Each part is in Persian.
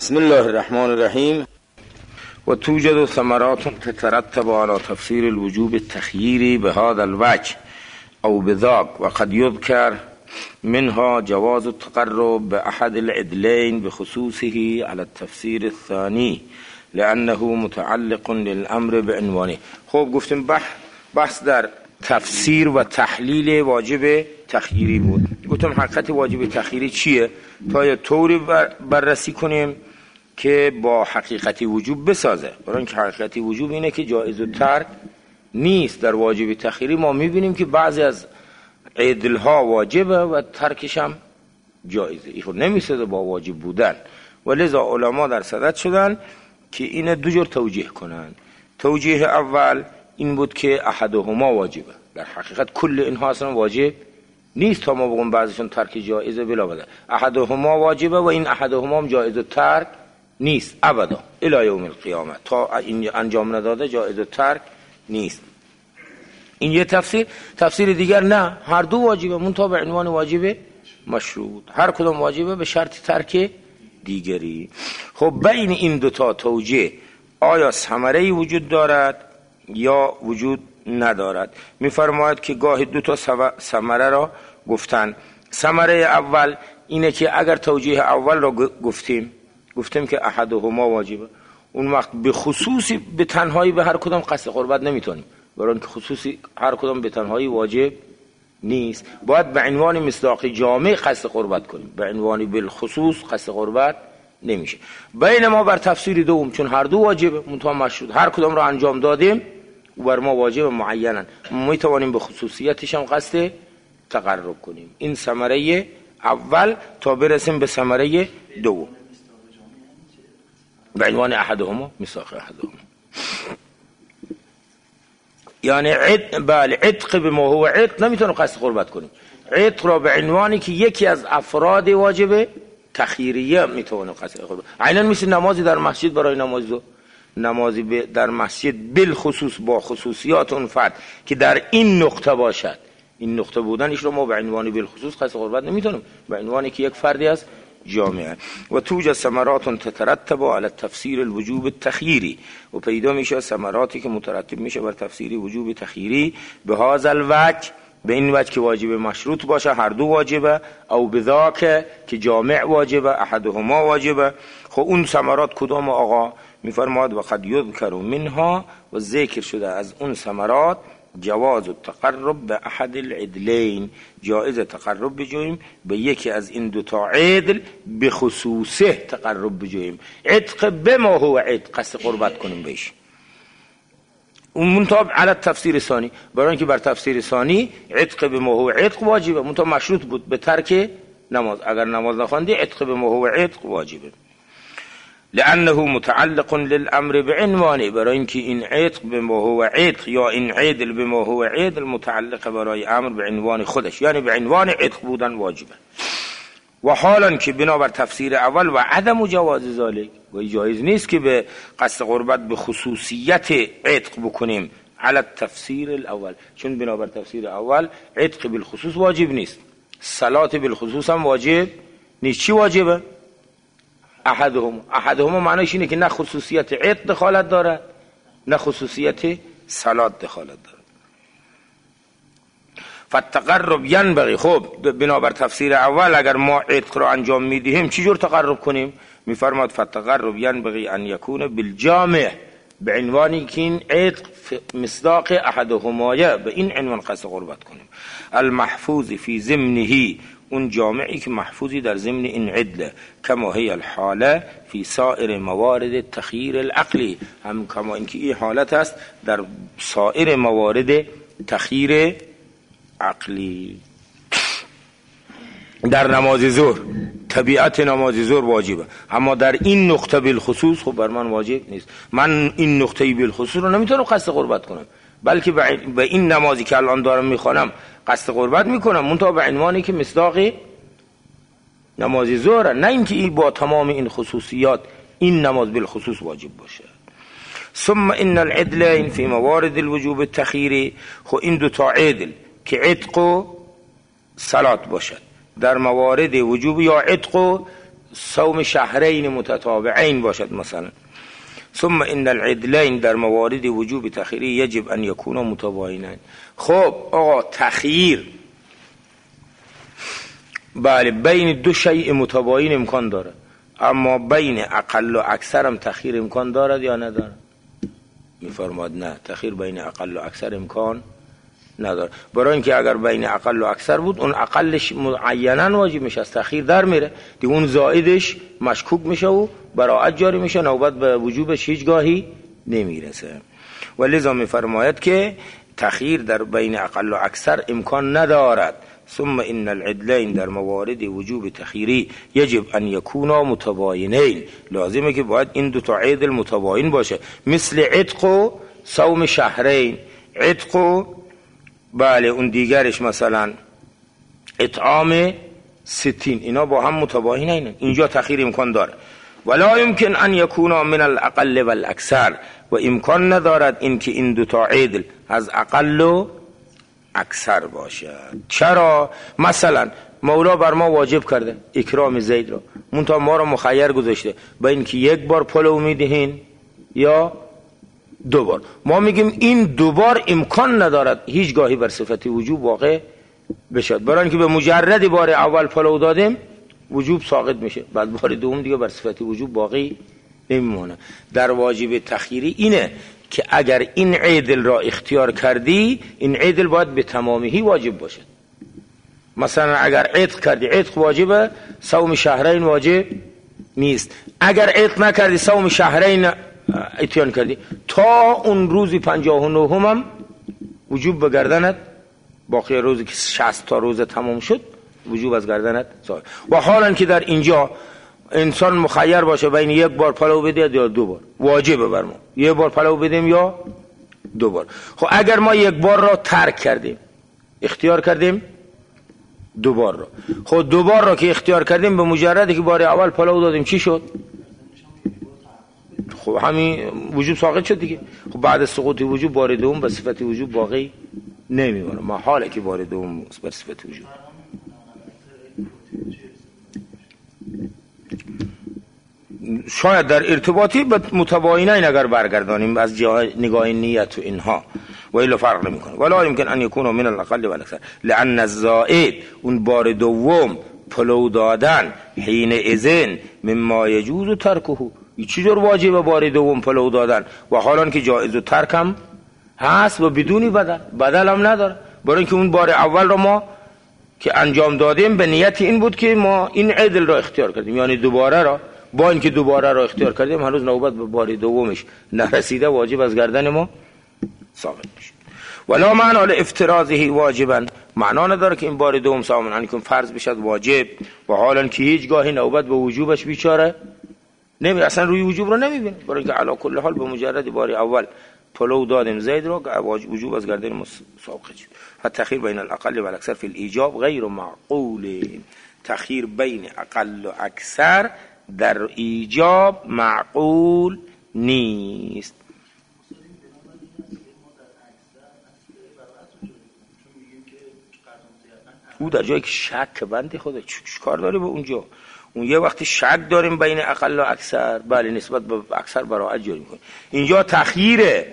بسم الله الرحمن الرحیم. و توجد ثمرات تترتب على تفسير الوجوب التخييري بهذا الوجه او بذاك، وقد يذكر منها جواز التقرب بأحد العدلين بخصوصه على التفسير الثاني لأنه متعلق للأمر بعنوانه. خب گفتیم بحث در تفسیر و تحلیل واجب تخییری بود. گفتم حقیقت واجب تخییری چیه تا یه طوری بررسی کنیم که با حقیقت وجوب بسازه. برای اینکه حقیقت وجوب اینه که جایز الترک نیست. در واجب تخییری ما میبینیم که بعضی از عدلها واجبه و ترکش هم جایزه. این خود نمیسازه با واجب بودن، و لذا علما در صدد شدن که این دو جور توجیه کنن. توجیه اول این بود که احدهما واجبه. در حقیقت کل اینها اصلا واجب نیست تا ما بگم بعضیشون ترک جایزه بلا بده. احدهما واجبه و این احدهما هم جایز الترک نیست ابدا الی یوم القیامه. تا این انجام نداده جایز الترک نیست. این یه تفسیر دیگر نه، هر دو واجبه منتها به عنوان واجب مشروط. هر کدام واجبه به شرط ترک دیگری. خب بین این دوتا توجیه آیا ثمره وجود دارد یا وجود ندارد؟ میفرماید که گاهی دوتا ثمره را گفتن. ثمره اول اینه که اگر توجیه اول را گفتیم که احدهما واجبه، اون وقت به خصوصی به تنهایی به هر کدام قصد قربت نمیتونیم، برای اینکه خصوصی هر کدام به تنهایی واجب نیست. باید به عنوان مصداق جامع قصد قربت کنیم، به عنوان بالخصوص قصد قربت نمیشه. بین ما بر تفسیر دوم چون هر دو واجبه منتها مشروط، هر کدام را انجام دادیم و بر ما واجب معینا، ما توانیم به خصوصیتش هم قصد تقرب کنیم. این ثمره اول تا برسیم به ثمره دوم به عنوان احدهما مصداق احدهما. یعنی عتق به ما هو عتق نمیتونیم قصد قربت کنیم. عتق را به عنوانی که یکی از افراد واجب تخییریه میتونیم قصد قربت. عیناً مثل نمازی در مسجد، برای نمازی در مسجد بالخصوص با خصوصیات اون فرد که در این نقطه باشد، این نقطه بودنش رو ما به عنوان بالخصوص قصد قربت نمیتونیم، به عنوانی که یک فردی از جامعه. و توجد ثمرات تترتب على تفسیر الوجوب التخییری، و پیدا میشه ثمراتی که مترتب میشه بر تفسیر وجوب تخییری به هذا الوجه، به این وجه که واجب مشروط باشه، هر دو واجبه، او بذاک که جامع واجبه، احدهما واجبه. خب اون ثمرات کدام آقا؟ میفرماد و قد یذکر منها، و ذکر شده از اون ثمرات جواز التقرب به احد العدلین، جایز تقرب بجویم به یکی از این دوتا عدل، به خصوصه تقرب بجویم. عتق به ما هو عتق قصد قربت کنیم بهش. اون منطبق علی تفسیر ثانی، برای اینکه بر تفسیر ثانی عتق به ما هو عتق واجبه منطبق مشروط بود به ترک نماز. اگر نماز نخواندی عتق به ما هو عتق واجبه. لانه متعلق للامر بعنوانه، برای اینکه این عتق به ما هو عتق یا این عدل به ما هو عدل متعلق برای امر به عنوان خودش، یعنی به عنوان عتق بودن واجبه. و حالا که بنابر تفسیر اول و عدم جواز ذالک، و جایز نیست که به قصد قربت به خصوصیت عتق بکنیم علی تفسیر الاول، چون بنابر تفسیر اول عتق بالخصوص واجب نیست، صلات بالخصوص هم واجب نیست. چی واجبه؟ احدهما معنیش اینه که نه خصوصیت عتق دخالت داره نه خصوصیت صلات دخالت داره. فالتقرب ینبغی، خب بنابر تفسیر اول اگر ما عتق رو انجام میدیم چی جور تقرب کنیم؟ میفرماد فالتقرب ینبغی ان یکون بالجامع، به عنوانی که این عتق مصداق احدهمایه، به این عنوان قصد قربت کنیم. المحفوظ فی ضمنه، اون جامعی که محفوظی در ضمن این عدله، کما هی الحاله فی سائر موارد تخییر العقلی، هم کما اینکه این حالت است در سایر موارد تخییر عقلی. در نماز ظهر طبیعت نماز ظهر واجبه، اما در این نقطه بالخصوص خب بر من واجب نیست. من این نقطه بالخصوص رو نمیتونم قصد قربت کنم، بلکه به این نمازی که الان دارم میخوانم قصد قربت میکنم منتها به عنوانی که مصداق نماز ظهر، نه اینکه این با تمام این خصوصیات این نماز بالخصوص واجب باشه. ثم ان العدلین فی موارد الوجوب التخییری، خب این دو تا عدل که عتق و صلات باشد در موارد وجوب، یا عتق و صوم شهرین متتابعین باشد مثلا. ثم ان العدلین در موارد وجوب تخییری یجب ان یکونا متباینین. خب آقا تخییر بله بین دو شیء متباین امکان داره، اما بین اقل و اکثر هم تخییر امکان دارد یا نداره؟ میفرماد نه، تخییر بین اقل و اکثر امکان نداره، برای اینکه اگر بین اقل و اکثر بود اون اقلش معینا واجب میشه، از تخییر در میره دیگه، اون زائدش مشکوک میشه و براعت جاری میشه، نوبت به وجوبش هیچگاهی نمیرسه. ولذا میفرماید که تخییر در بین اقل و اکثر امکان ندارد. ثم ان العدلین در موارد وجوب تخییری یجب ان یکونا متباینین، لازمه که باید این دو تا عدل متباین باشه، مثل عتق و صوم شهرین. عتق و بله اون دیگرش مثلا اطعام 60 اینا با هم متباینین، اینجا تخییر امکان داره. ولا يمكن ان يكونا من الاقل والاكثر، و امکان ندارد این که این دو تا عدل از اقل و اکثر باشد. چرا؟ مثلا مولا بر ما واجب کرده اکرام زید را، منتها ما را مخیر گذاشته به این که یک بار پلو میدهین یا دو بار. ما میگیم این دو بار امکان ندارد هیچگاهی بر صفت وجوب واقع بشد، برای اینکه به مجرد بار اول پلو دادیم وجوب ساقط میشه، بعد بار دوم دیگه بر صفت وجوب باقی نمیمونه. در واجب تخییری اینه که اگر این عدل را اختیار کردی این عدل باید به تمامی واجب باشد. مثلا اگر عتق کردی عتق واجبه، صوم شهرین واجب نیست. اگر عتق نکردی صوم شهرین اتیان کردی، تا اون روزی 59 هم وجوب به گردنت باقی، روزی که 60 تا روز تمام شد وجوب از گردنت زاد. و حالا که در اینجا انسان مخیر باشه بین یک بار پلو بده یا دو بار، واجبه بر ما یک بار پلو بدیم یا دو بار. خب اگر ما یک بار را ترک کردیم اختیار کردیم دو بار را، خب دو بار را که اختیار کردیم به مجردی که بار اول پلو دادیم چی شد؟ خب همین وجوب ساقط شد دیگه. خب بعد از سقوط وجوب بار دوم به صفت وجوب باقی نمیمونه، ما حاله که بار دوم به صفت وجوب. شاید در ارتباطی به متباینین اگر برگردانیم از جای نگاه نیت و اینها و الا فرق نمیکنه. ولا يمكن ان يكون من الاقل والاكثر لان الزائد اون بار دوم پلو دادن حین اذن مما یجوز ترکه، چجور واجبه بار دوم پلو دادن و حالا که جایز و ترک هم هست و بدونی بدل هم نداره، برای اینکه اون بار اول رو ما که انجام دادیم به نیت این بود که ما این عدل را اختیار کردیم، یعنی دوباره را با اینکه دوباره را اختیار کردیم هنوز نوبت به بار دومش نرسیده، واجب از گردن ما ساقط میشه. ولا معنا لافتراضه واجبا، معنا نداره که این بار دوم سامن کن فرض بشد واجب و حالا که هیچ گاهی نوبت به وجوبش بیچاره نمی، اصلا روی وجوب رو نمیبینه، برای اینکه علی کل حال به مجرد بار اول پلو دادیم زید رو وجوب از گردن ما ساقط شد. فالتخيير بين الاقل والاكثر في الايجاب غیر معقول، تخییر بین اقل و اکثر در ایجاب معقول نیست. او در جایی که شک بنده خدا چیکار داره به اونجا، اون یه وقتی شک داریم بین اقل و اکثر، بله نسبت به اکثر براعت جاری میکنه. اینجا تخییره،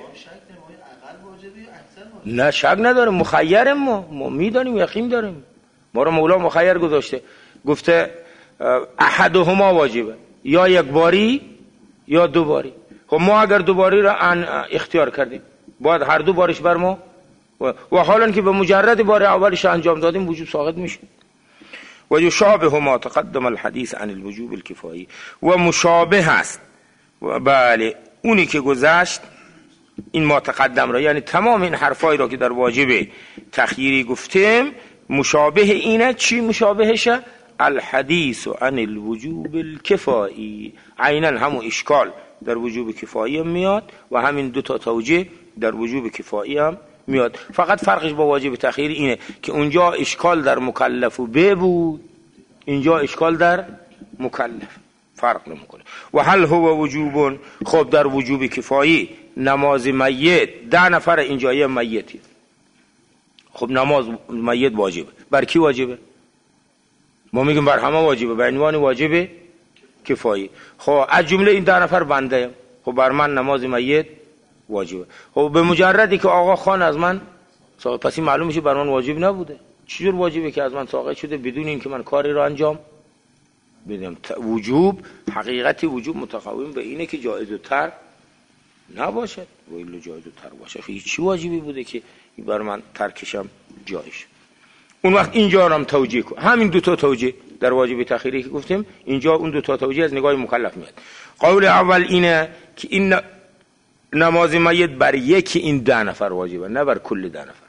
نه شک نداریم، مخیریم، ما میدانیم یقین داریم، ما رو مولا مخیر گذاشته، گفته احدهما واجبه، یا یک باری یا دو باری. خب ما اگر دو باری را اختیار کردیم باید هر دو بارش بر ما و حالا که به مجرد بار اولش انجام دادیم وجوب ساقط میشه. و یشابه ما تقدم الحدیث عن الوجوب الکفایی، و مشابه است بله اونی که گذشت این ما تقدم را، یعنی تمام این حرفایی را که در واجب تخییری گفتیم مشابه اینه. چی مشابهشه؟ الحدیث عن الوجوب الکفایی، عیناً همون اشکال در وجوب کفایی هم میاد و همین دو تا توجیه در وجوب کفایی هم میاد. فقط فرقش با واجب تخییری اینه که اونجا اشکال در مکلف و به بود، اینجا اشکال در مکلف، فرق نمیکنه. و هل هو وجوب، خب در وجوب کفایی نماز میت 10 نفر اینجا یه میتی، خب نماز میت واجبه، بر کی واجبه؟ ما میگیم بر همه واجبه، به عنوان واجبه کفایی. خب از جمله این 10 نفر بنده، خب بر من نماز میت واجبه. خب به مجردی که آقا خان از من ساقط، پس این معلوم میشه بر من واجب نبوده. چجور واجبه که از من ساقط شده بدون اینکه من کاری رو انجام بدم؟ وجوب، حقیقت وجوب متقوم به اینه که جایز و تر نباشد و الا جایز و تر باشه. هیچ واجبی بوده که بر من ترکشم جایز. اون وقت اینجا رو هم توجیه کن. همین 2 تا توجیه در واجب تأخیری که گفتیم، اینجا اون 2 تا توجیه از نگاه مکلف میاد. قول اول اینه که این نماز میت بر یکی این 10 نفر واجبه، نه بر کل 10 نفر.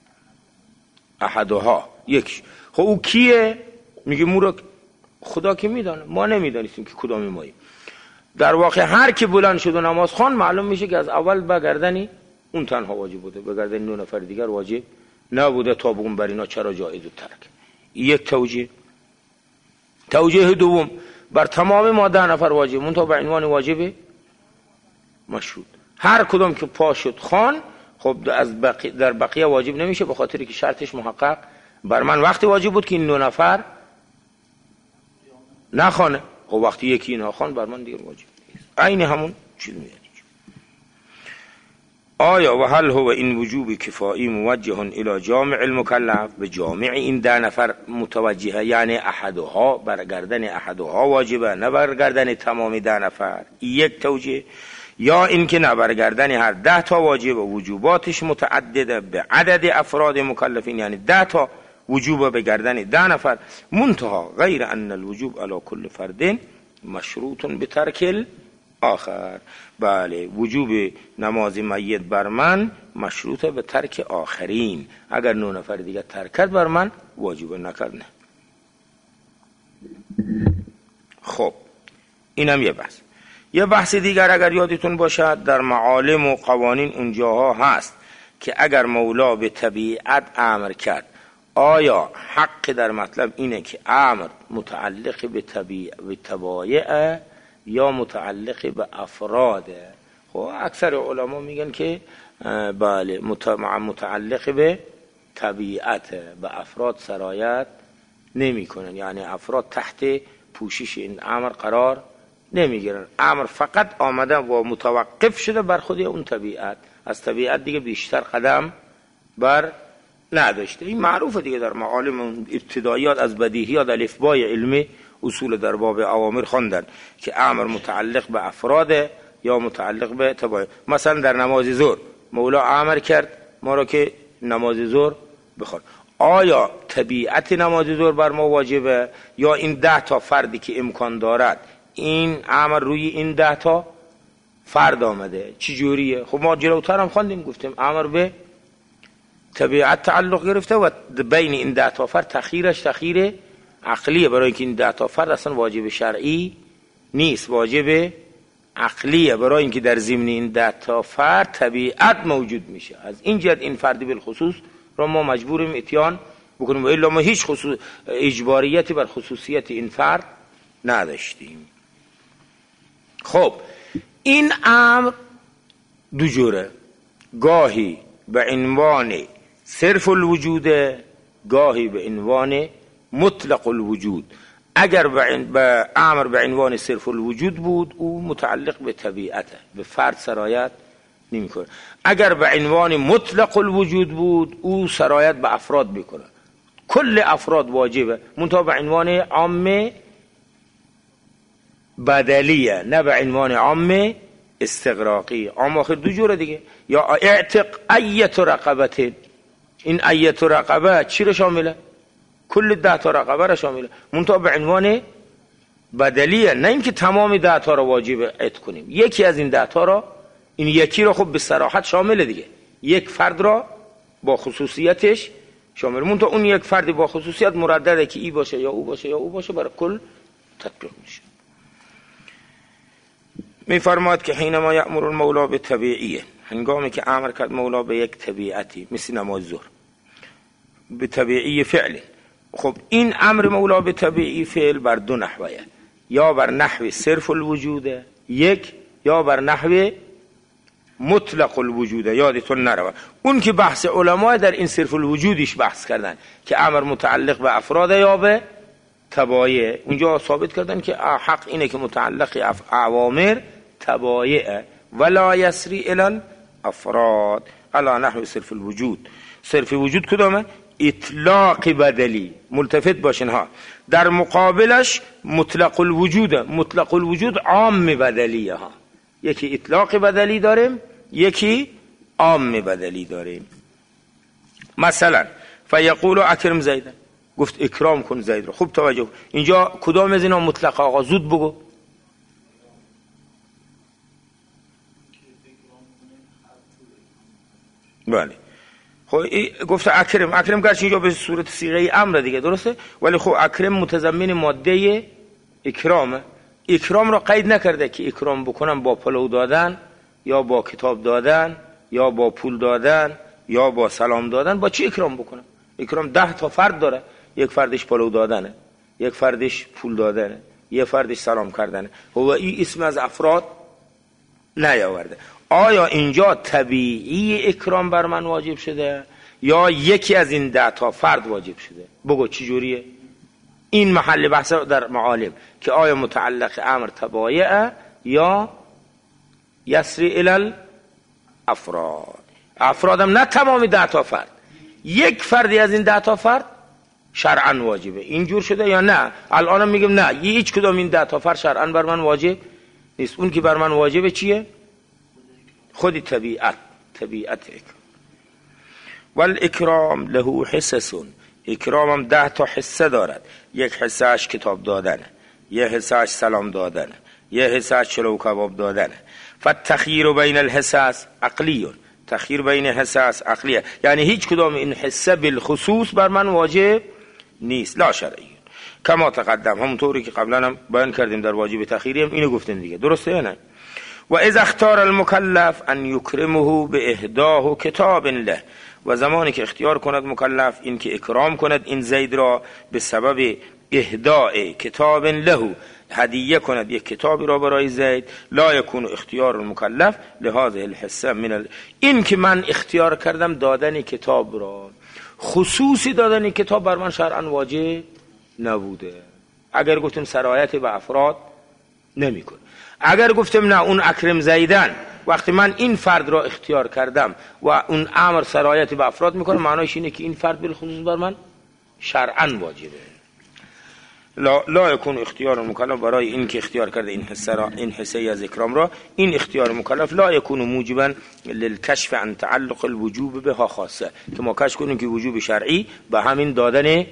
احدها، یک. خب او کیه؟ میگه مورا خدا که میدانه، ما نمیدانیم که کدام ماییم. در واقع هر کی بلند شد و نماز خوان معلوم میشه که از اول به گردنی اون تنها واجب بوده، به گردن 9 نفر دیگر واجب نبوده. تا بگم بر اینا چرا جایز و ترک. یک توجیه. توجیه دوم، بر تمام ما 10 نفر واجب، منتها به عنوان واجب مشروط. هر کدام که پا شد خوان، خب از در بقیه واجب نمیشه، به خاطری که شرطش محقق. بر من وقتی واجب بود که این 9 نفر نخوانه، خب وقتی یکی اینها خوان بر من دیگر واجب نیست. عین همون چیز میاد. آیا و هل هو این وجوب کفایی موجه الى جامع المکلف، به جامع این 10 نفر متوجهه، یعنی احدها، برگردن احدها واجبه، نه برگردن تمام 10 نفر. یک توجیه. یا اینکه نه، برگردن هر 10 تا واجب و وجوباتش متعدده به عدد افراد مکلفین، یعنی 10 تا وجوب به گردن 10 نفر، منتها غیر ان الوجوب علی کل فرد مشروط به ترک آخر. بله، وجوب نماز میت بر من مشروطه به ترک آخرین. اگر 9 نفر دیگه ترک کرد بر من واجب نکرد نه. خب اینم یه بحث. یه بحث دیگر اگر یادتون باشد در معالم و قوانین اونجاها هست که اگر مولا به طبیعت امر کرد، آیا حق در مطلب اینه که امر متعلق به طبایع یا متعلق به افراده؟ خب اکثر علما میگن که بله متعلق به طبیعت، به افراد سرایت نمی کنن، یعنی افراد تحت پوشش این امر قرار نمیگیرن. امر فقط آمده و متوقف شده بر خود اون طبیعت، از طبیعت دیگه بیشتر قدم بر نداشته. این معروفه دیگه در معالم ابتداییات از بدیهیات الفبای علمی اصول در باب اوامر خواندن که امر متعلق به افراد یا متعلق به طبایع. مثلا در نماز ظهر مولا امر کرد ما را که نماز ظهر بخوان. آیا طبیعت نماز ظهر بر ما واجبه یا این 10 تا فردی که امکان دارد این امر روی این 10 تا فرد آمده؟ چی جوریه؟ خب ما جلوتر هم خواندیم گفتیم امر به طبیعت تعلق گرفته و بین این 10 تا فرد تخیرش تخیر عقلیه، برای اینکه این 10 تا فرد اصلا واجب شرعی نیست، واجب عقلیه، برای اینکه در ضمن این 10 تا فرد طبیعت موجود میشه. از این جهت این فردی بالخصوص را ما مجبوریم اتیان بکنیم و الا ما هیچ اجباریتی بر خصوصیت این فرد نداشتیم. خب این امر 2 جوره، گاهی به عنوان صرف الوجود، گاهی به عنوان مطلق الوجود. اگر به امر به عنوان صرف الوجود بود او متعلق به طبیعته، به فرد سرایت نمیکنه. اگر به عنوان مطلق الوجود بود او سرایت به افراد میکنه، کل افراد واجبه، منتها به عنوان عام بدلیه، نه به عنوان عام استغراقی. عام آخر 2 جوره دیگه، یا اعتق ایت رقبت. این ایت رقبه چی رو شامله؟ کل 10 تا رقبه را شامله، منتها به عنوان بدلیه، نه اینکه تمام 10 تا را واجب عتق کنیم. یکی از این 10 تا را، این یکی را خب به صراحت شامله دیگه، یک فرد را با خصوصیتش شامل، منتها اون یک فرد با خصوصیت مردده که ای باشه یا او باشه یا او باشه، برای کل تطبیق میشه. میفرماد که حینما یأمر المولا به طبیعیه، هنگامی که امر کرد مولا به یک طبیعتی مثل نماز ظهر به طبیعی فعل. خب این امر مولا به طبیعی فعل بر 2 نحوه، یا بر نحو صرف الوجود یک، یا بر نحو مطلق الوجود. یادتون نروه اون که بحث علماء در این صرف الوجودش بحث کردن که امر متعلق به افراد یا به تبایع. اونجا ثابت کردن که حق اینه که متعلق اوامر تبایع ولا یسری الی الافراد علی نحو صرف الوجود. صرف وجود کدامه؟ اطلاق بدلی. ملتفت باشین ها. در مقابلش مطلق الوجود. مطلق الوجود عام بدلیه ها. یکی اطلاق بدلی داریم، یکی عام بدلی داریم. مثلا فیقول اکرم زیدن، گفت اکرام کن زید رو. خوب توجه، اینجا کدام از اینا مطلق؟ آقا زود بگو. بله خب گفت اکرم. اکرم گرچه اینجا به صورت صیغه امر دیگه، درسته، ولی خب اکرم متضمن ماده اکرامه. اکرام را قید نکرده که اکرام بکنم با پلو دادن یا با کتاب دادن یا با پول دادن یا با سلام دادن. با چی اکرام بکنم؟ اکرام 10 تا فرد داره. یک فردش پلو دادنه، یک فردش پول دادنه، یک فردش سلام کردنه. و این اسم از افراد نیاورده. آیا اینجا طبیعی اکرام بر من واجب شده یا یکی از این 10 تا فرد واجب شده؟ بگو چی جوریه؟ این محل بحث در معالم که آیا متعلق امر تبایع یا یسری الی الافراد. افرادم نه تمامی 10 تا فرد، یک فردی از این 10 تا فرد شرعاً واجبه. اینجور شده یا نه؟ الانم میگم نه، هیچ کدام این 10 تا فرد شرعاً بر من واجب نیست. اون که بر من واجبه چیه؟ خود طبیعت اکرام. والاکرام له حصص. اکرامم 10 تا حصه دارد. یک حصهش کتاب دادنه، یک حصهش سلام دادنه، یک حصهش چلو کباب دادنه. فالتخییر بین الحصص عقلی. تخییر بین حصص عقلیه، یعنی هیچ کدام این حصه بالخصوص بر من واجب نیست، لا شرعی. کما تقدم، همونطوری که قبلا هم بیان کردیم در واجب تخییری هم اینو گفتیم دیگه، درسته یا نه؟ و اذا اختار المکلف ان یکرمه باهداه کتاب له. و زمانی که اختیار کند مکلف این که اکرام کند این زید را به سبب اهداء کتاب له، هدیه کند یک کتابی را برای زید. لا یکون اختیار المکلف لهذه الحصه من این که من اختیار کردم دادن کتاب را، خصوصی دادن کتاب بر من شرعاً واجب نبوده. اگر گفتم سرایت به افراد نمیکنه. اگر گفتم نه اون اکرم زیدن، وقتی من این فرد را اختیار کردم و اون امر سرایت به افراد میکنه، معنیش اینه که این فرد بالخصوص بر من شرعاً واجبه. لا یکون اختیار مکلف، برای این که اختیار کرده این حصه را، این حصه از اکرام را، این اختیار مکلف لا یکون موجبا للکشف عن تعلق الوجوب بها خاصه، که ما کشف کنیم که وجوب شرعی به همین دادن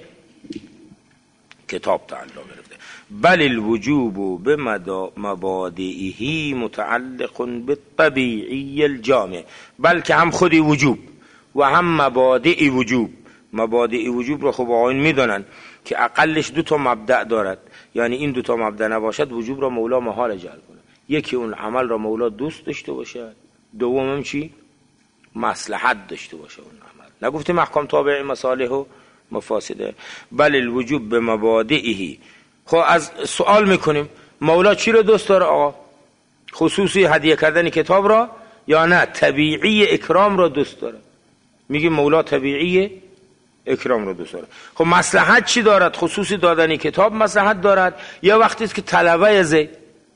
کتاب تعلق گرفته. بل الوجوب بمبادئه متعلق بالطبیعی الجامع. بلکه هم خودی وجوب و هم مبادئ وجوب. مبادئ وجوب را خب آیین میدانن که اقلش 2 تا مبدأ دارد، یعنی این 2 تا مبدأ نباشد وجوب را مولا محال جعل کنه. یکی اون عمل را مولا دوست داشته باشه، دومم چی؟ مصلحت داشته باشه اون عمل. نگفتیم احکام تابع مصالح و مفاسده. بل الوجوب بمبادئه. خب از سوال میکنیم مولا چی رو دوست داره آقا؟ خصوصی هدیه کردن کتاب را یا نه طبیعی اکرام را دوست داره؟ میگیم مولا طبیعی اکرام را دوست داره. خب مصلحت چی دارد؟ خصوصی دادن کتاب مصلحت دارد، یا وقتی است که طلبه زید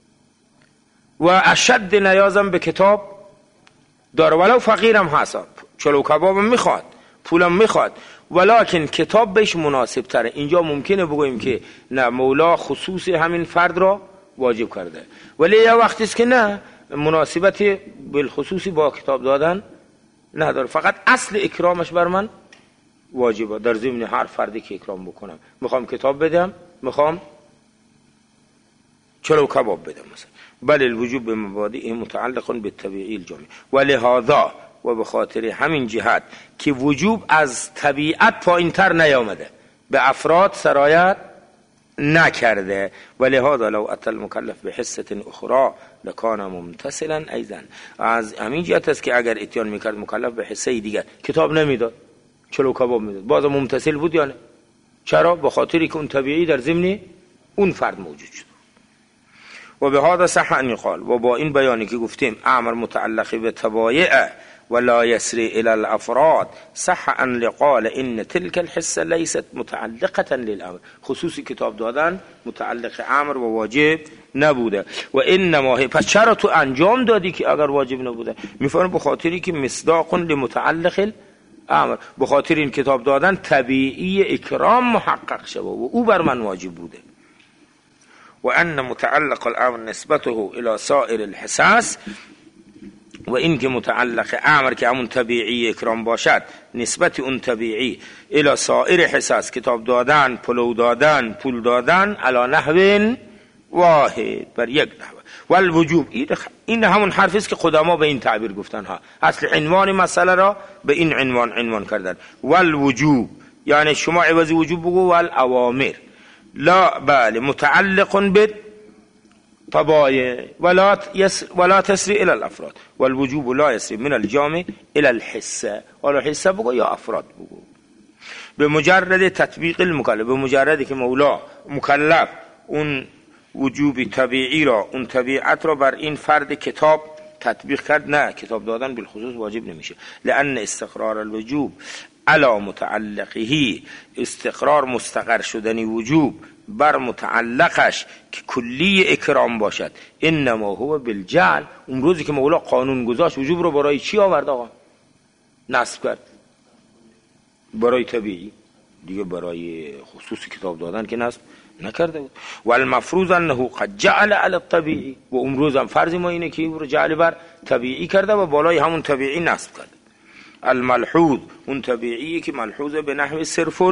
و اشد نیازم به کتاب داره، ولو فقیرم هست، چلو کبابم میخواد، پولم میخواد، ولکن کتاب بهش مناسب تره. اینجا ممکنه بگوییم که نه مولا خصوصی همین فرد را واجب کرده، ولی یا وقتی است که نه مناسبت بالخصوصی با کتاب دادن نداره، فقط اصل اکرامش بر من واجبه. در ضمن هر فردی که اکرام بکنم، میخوام کتاب بدم، میخوام چلو کباب بدم مثلا. بل الوجوب بمبادئه متعلق بالطبیعی الجامع. ولهذا، و به خاطر همین جهت که وجوب از طبیعت پایینتر نیامده، به افراد سرایت نکرده. ولهذا لو اتى المكلف بحصه اخرى لكان ممتثلا ایضا. از همین جهت است که اگر اتیان میکرد مکلف به حصه دیگر، کتاب نمیداد، چلو کباب میداد، باز ممتثل بود یا نه؟ چرا؟ به خاطری که اون طبیعی در ضمن اون فرد موجود شد. و به هذا صح ان يقال، و با این بیانی که گفتیم امر متعلق به تبایع ولا يسري إلى الأفراد صح أن لقال إن تلك الحصة ليست متعلقة للأمر. خصوصی کتاب دادن متعلق امر و واجب نبوده و انما هی. پس چرا تو انجام دادی که اگر واجب نبوده؟ میفهمن به خاطری که مصداق لمتعلق الامر، به خاطر این کتاب دادن طبیعی اکرام محقق شده و او بر من واجب بوده. و ان متعلق الامر نسبته الى سائر الحصص، و این که متعلق امر که همون طبیعی اکرام باشد نسبت اون طبیعی الى سائر حصص، کتاب دادن، پلو دادن، پول دادن، علی نحو واحد، بر یک نحو. والوجوب این همون حرفی است که قدما به این تعبیر گفتن ها. اصل عنوان مسئله را به این عنوان کردن. والوجوب یعنی شما عوض وجوب بگو والاوامر. لا بله متعلق به طبایع ولا تسری الى الافراد. والوجوب لا يسري من الجامع الى الحصه، ولا حصه بگو یا افراد بگو. به مجرد تطبیق المکلف، به مجردی که مولا مکلف اون وجوب طبیعی را، اون طبیعت را بر این فرد کتاب تطبیق کرد، نه کتاب دادن بالخصوص واجب نمیشه. لان استقرار الوجوب علی متعلقه، استقرار مستقر شدنی وجوب بر متعلقش که کلی اکرام باشد، انما هو بالجعل. اون روزی که مولا قانون گذاشت وجوب رو برای چی آورد آقا؟ نصب کرد برای طبیعی دیگه، برای خصوصی کتاب دادن که نصب نکرده بود. و المفروض انه قد جعل علی الطبیعی، و اون روز هم فرض ما اینه که رو جعل بر طبیعی کرده و بالای همون طبیعی نصب کرده. الملحوظ اون طبیعی که ملحوظه به نحو صرف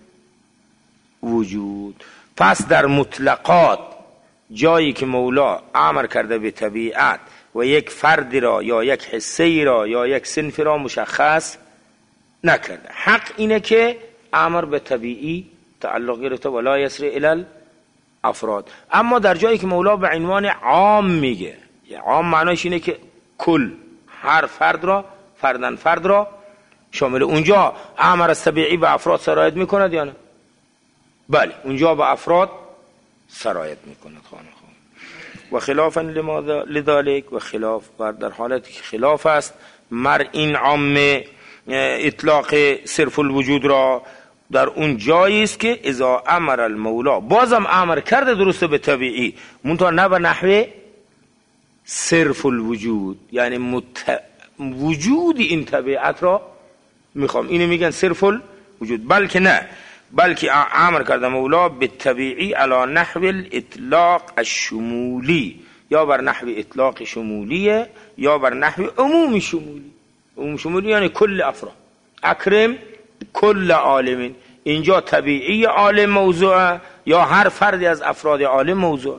الوجود. پس در مطلقات جایی که مولا امر کرده به طبیعت و یک فرد را یا یک حصه را یا یک صنف را مشخص نکرده، حق اینه که امر به طبیعی تعلق گرفته ولا یسری الی الافراد. اما در جایی که مولا به عنوان عام میگه، عام معناش اینه که کل هر فرد را فرد را شامل، اونجا امر از طبیعی به افراد سرایت میکند یا نه؟ بله اونجا به افراد سرایت میکند خانه. و خلافا لذالک، و خلاف در حالتی که خلاف است مر این عام اطلاق صرف الوجود را، در اون جایی است که اذا امر المولا، بازم امر کرده درسته به طبیعی منتها نه به نحو صرف الوجود، یعنی وجود این طبیعت را میخوام، اینو میگن صرف الوجود، بلکه نه، بلکه امر کرده مولا به طبیعی علی نحو الاطلاق الشمولی، یا بر نحو اطلاق شمولیه یا بر نحو عموم شمولی. عموم شمولی یعنی کل افراد. اکرم کل عالمین، اینجا طبیعی عالم موضوعه یا هر فردی از افراد عالم موضوع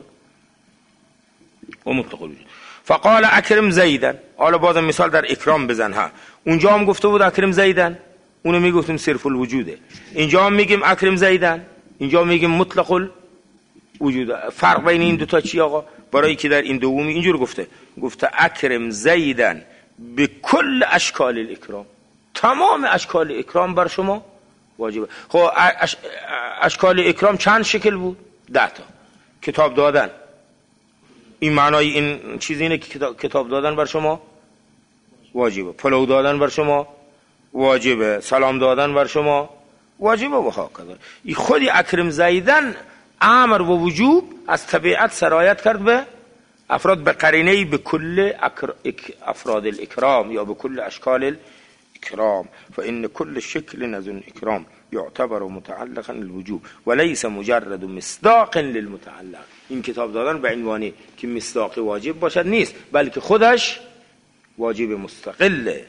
و مطلق الوجود. فقال اکرم زیدن، حالا بازم مثال در اکرام بزن ها. اونجا هم گفته بود اکرم زیدن، اونو میگفتیم صرف الوجوده، اینجا هم میگیم اکرم زیدن، اینجا میگیم مطلق الوجود. فرق بین این دوتا چی آقا؟ برای که در این دومی اینجور گفته اکرم زیدن به کل اشکال الاکرام، تمام اشکال اکرام بر شما واجبه. خب اشکال اکرام چند شکل بود؟ 10 تا. کتاب دادن، این معنای این چیز اینه که کتاب دادن بر شما واجبه، پلو دادن بر شما واجبه، سلام دادن بر شما واجبه و هاکذا. این خودی اکرم زیدن امر و وجوب از طبیعت سرایت کرد به افراد به قرینه به کل افراد الاکرام یا به کل اشکال الاکرام. فان کل شکل از الاکرام یعتبر متعلقا الوجوب وليس مجرد مصداق للمتعلق. این کتاب دادن به عنوانی که مصداق واجب باشد نیست، بلکه خودش واجب مستقله.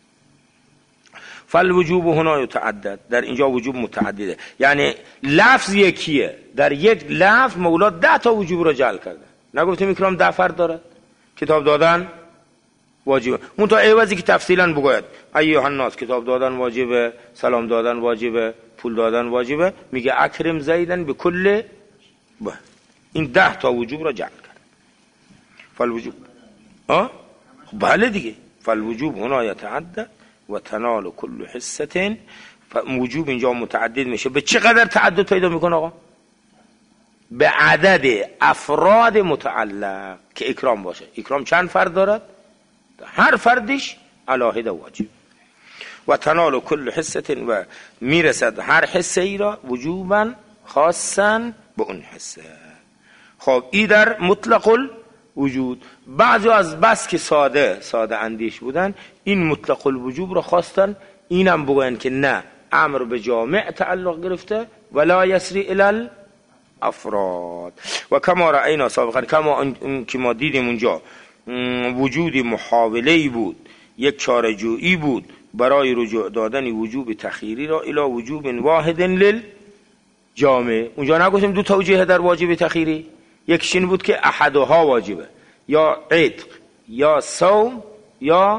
فالوجوب هنا یتعدد، در اینجا وجوب متعدده، یعنی لفظ یکیه، در یک لفظ مولا 10 تا وجوب را جعل کرده. نگفتیم اکرام 10 فرد دارد؟ کتاب دادن واجبه، منتها عوضی که تفصیلا بگوید ایها الناس کتاب دادن واجبه، سلام دادن واجبه، پول دادن واجبه، میگه اکرم زیدن به کل این 10 تا وجوب را جعل کرد. فالوجوب بله دیگه، فالوجوب هنا یتعدد و تنال کل حصه. وجوب اینجا متعدد میشه. به چقدر تعدد پیدا میکنه آقا؟ به عدد افراد متعلق که اکرام باشه. اکرام چند فرد دارد؟ هر فردش علاهده واجب. و تنال کل حصه و میرسد هر حصه ای را وجوبا خاصا به اون حصه. خب این در مطلق الوجود. بعضی از بس که ساده اندیش بودن این مطلق الوجوب را خواستن اینم بگوین که نه، امر به جامع تعلق گرفته ولا یسری الی الافراد. و کما رأینا سابقا، کما که ما دیدیم اونجا وجود محاوله‌ای بود، یک چاره‌جویی بود برای رجوع دادن وجوب تخییری را الی وجوب واحد للجامع. اونجا نگفتیم دو توجیه در واجب تخییری، یکیش این بود که احدها واجبه، یا عتق یا صوم یا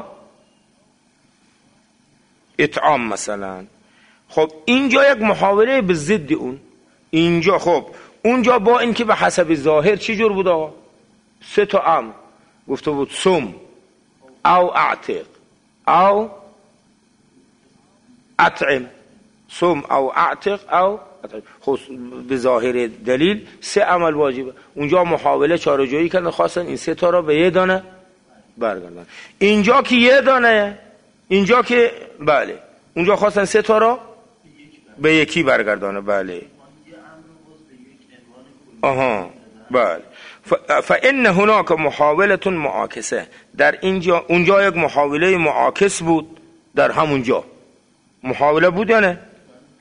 اطعام مثلا. خب اینجا یک محاوله به ضد اون. اینجا خب اونجا با اینکه به حسب ظاهر چی جور بود آقا؟ سه تا امر گفته بود، صوم او اعتق او اطعم، صوم او اعتق او اطعم. خب به ظاهر دلیل سه عمل واجبه. اونجا محاوله چاره‌جویی کردن، خواستن این سه تا را به یه دانه برگردن. اینجا که یه دانه، اینجا که بله، اونجا خواستن سه تا را به یکی برگردانه. بله آها بله. فان هناك محاوله معاکسه، در اینجا اونجا یک محاوله معاکس بود، در همونجا محاوله بود یا نه؟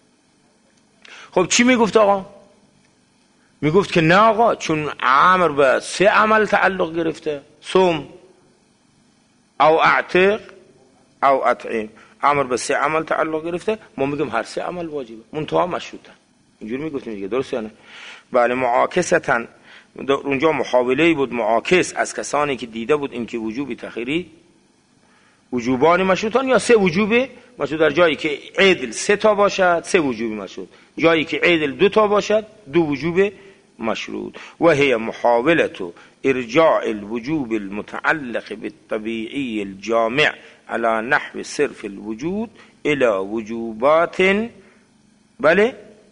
خب چی میگفت آقا؟ میگفت که نه آقا، چون امر به سه عمل تعلق گرفته، صوم او اعتق او اطعم، امر به سه عمل تعلق گرفته، ما میگیم هر سه عمل واجبه منتها مشروطه. اینجوری میگفتیم دیگه، درست یا نه؟ بله. معاکسه، اونجا محاوله‌ای بود معاکس از کسانی که دیده بود اینکه وجوب تخییری وجوبان مشروطان یا سه وجوب مشروط، در جایی که عدل سه تا باشد سه وجوب مشروط، جایی که عدل دو تا باشد دو وجوب مشروط. و هي محاولة ارجاع الوجوب المتعلق بالطبيعي الجامع على نحو صرف الوجود الى وجوبات. بله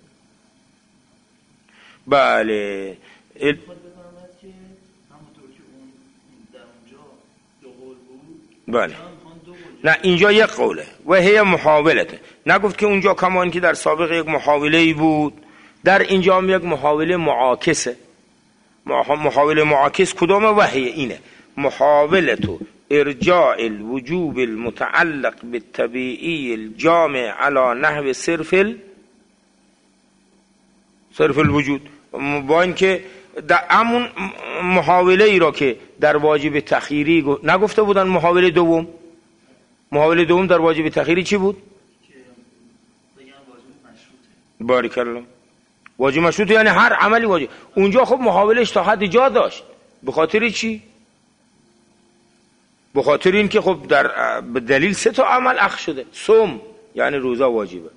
بله. بله نه اینجا یک قوله و هي محاولته، نگفت که اونجا کمان که در سابق یک محاوله بود، در اینجا هم یک محاوله معاکسه. محاوله معاکس کدامه؟ و هي اینه محاولة ارجاع الوجوب المتعلق بالطبيعي الجامع على نحو صرف الوجود. با اینکه در همون محاوله ای را که در واجب تخییری نگفته بودن، محاوله دوم در واجب تخییری چی بود؟ بارک الله. واجب مشروط یعنی هر عملی واجب. اونجا خب محاولهش تا حد جا داشت. به خاطر چی؟ به خاطر این که خب در به دلیل سه تا عمل اخذ شده. صوم یعنی روزه واجبه،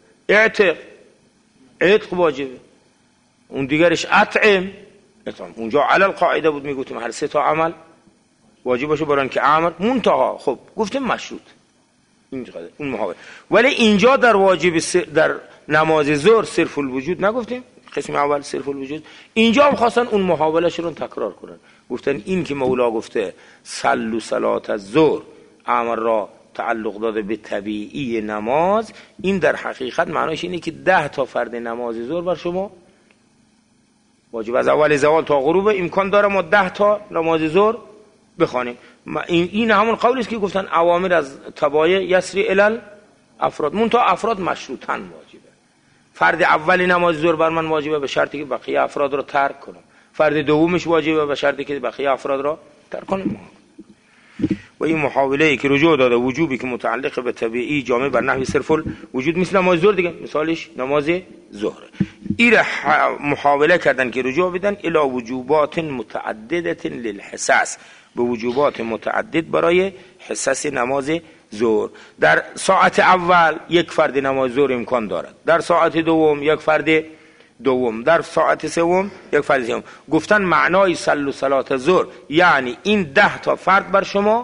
عتق واجبه، اون دیگرش اطعم. اونجا علی القاعده بود، میگفتیم هر سه تا عمل واجب باشه برای که امر منتها. خب گفتیم مشروط اینقدر اون محاوله. ولی اینجا در واجب در نماز ظهر صرف الوجود نگفتیم، قسم اول صرف الوجود. اینجا هم خواستن اون محاوله شون تکرار کنن، گفتن این که مولا گفته صلوا صلات الظهر، امر را تعلق داده به طبیعی نماز، این در حقیقت معنیش اینه که 10 تا فرض نماز ظهر بر شما واجب. از اول زوال تا غروب امکان داره ما 10 تا نماز ظهر بخوانیم. این همون قولی است که گفتن اوامر از تبایع یسری الی افراد، منتها افراد مشروطاً واجبه. فرض اولی نماز ظهر بر من واجبه به شرطی که بقیه افراد را ترک کنم، فرض دومش واجبه به شرطی که بقیه افراد را ترک کنم. و این محاوله‌ای که رجوع داده وجوبی که متعلق به طبیعی جامع بر نحو صرف الوجود، مثل نماز ظهر دیگه، مثالش نماز ظهر، این محاوله کردن که رجوع بدن الی وجوبات متعدده للحساس، به وجوبات متعدد برای حساس نماز ظهر. در ساعت اول یک فرد نماز ظهر امکان دارد، در ساعت دوم یک فرد دوم، در ساعت سوم یک فرد سوم. گفتن معنای صلوا صلات الظهر یعنی این 10 تا فرد بر شما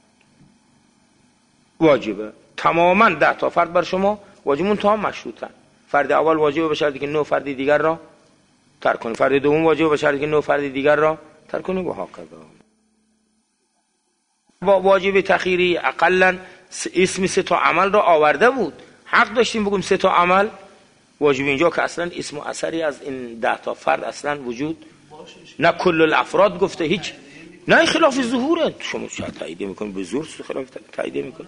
واجبه، تماما 10 تا فرد بر شما واجب، منتها مشروطن. فرد اول واجبه به شرطی که 9 فرد دیگر را ترک کنی، فرد دوم واجبه به شرطی که 9 فرد دیگر را ترک کنی و هكذا. با واجب تخییری اقلا اسم 3 تا عمل را آورده بود، حق داشتیم بگیم 3 تا عمل واجب. اینجا که اصلا اسم و اثری از این 10 تا فرد اصلا وجود نه کل الافراد گفته، هیچ نه خلاف ظهوره. شما چه تایید میکنید؟ به زور خلاف تایید میکنید.